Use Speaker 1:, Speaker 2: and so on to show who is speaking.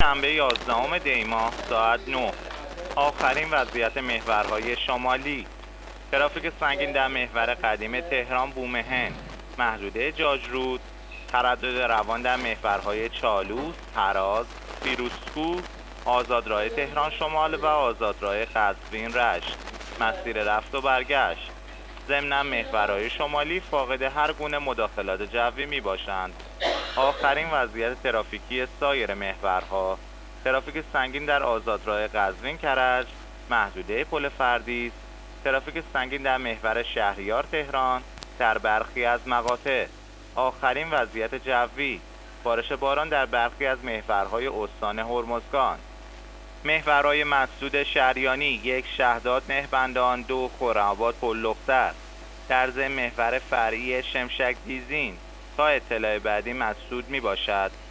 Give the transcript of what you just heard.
Speaker 1: شنبه 11 دی ماه ساعت 9. آخرین وضعیت محورهای شمالی. ترافیک سنگین در محور قدیم تهران بومهن، محدوده جاجرود، تردد روان در محورهای چالوس، هراز، فیروزکوه، آزادراه تهران شمال و آزادراه قزوین رشت، مسیر رفت و برگشت. ضمن محورهای شمالی فاقد هر گونه مداخلات جوی می باشند. آخرین وضعیت ترافیکی سایر محورها: ترافیک سنگین در آزادراه قزوین کرج، محدوده پل فردیس، ترافیک سنگین در محور شهریار تهران در برخی از مقاطع. آخرین وضعیت جوی: بارش باران در برخی از محورهای استان هرمزگان. محورهای مسدود شهریانی: 1 شهداد مهبندان، 2 خرم‌آباد پل‌لختر. در ضمن محور فرعی شمشک دیزین تا اطلاع بعدی مسدود می باشد.